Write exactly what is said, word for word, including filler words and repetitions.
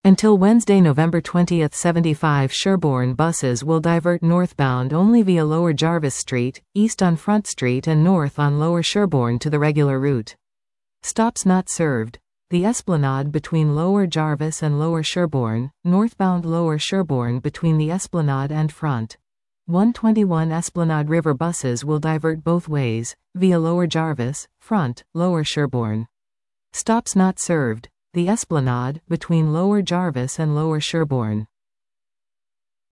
Until Wednesday, November twentieth, seventy-five Sherborne buses will divert northbound only via Lower Jarvis Street, east on Front Street and north on Lower Sherborne to the regular route. Stops not served. The Esplanade between Lower Jarvis and Lower Sherborne, northbound Lower Sherborne between the Esplanade and Front. one twenty-one Esplanade River buses will divert both ways, via Lower Jarvis, Front, Lower Sherborne. Stops not served. The Esplanade between Lower Jarvis and Lower Sherborne.